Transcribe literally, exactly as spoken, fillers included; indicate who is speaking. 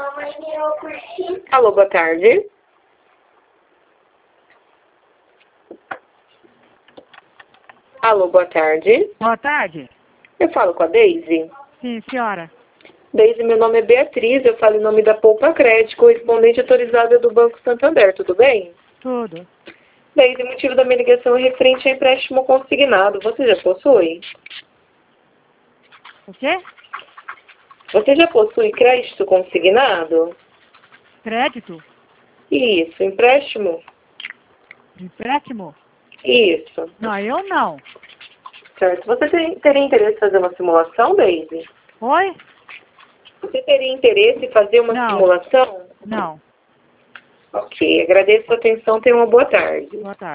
Speaker 1: Alô, boa tarde. Alô, boa tarde.
Speaker 2: Boa tarde.
Speaker 1: Eu falo com a Deise.
Speaker 2: Sim, senhora.
Speaker 1: Deise, meu nome é Beatriz, eu falo em nome da Poupa Crédito, correspondente autorizada do Banco Santander, tudo bem?
Speaker 2: Tudo.
Speaker 1: Deise, o motivo da minha ligação é referente a empréstimo consignado. Você já possui?
Speaker 2: O quê?
Speaker 1: Você já possui crédito consignado?
Speaker 2: Crédito?
Speaker 1: Isso, empréstimo?
Speaker 2: Empréstimo?
Speaker 1: Isso.
Speaker 2: Não, eu não.
Speaker 1: Certo. Você tem, teria interesse em fazer uma simulação, Deise?
Speaker 2: Oi?
Speaker 1: Você teria interesse em fazer uma
Speaker 2: Não.
Speaker 1: simulação?
Speaker 2: Não.
Speaker 1: Ok, agradeço a atenção, tenha uma boa tarde.
Speaker 2: Boa tarde.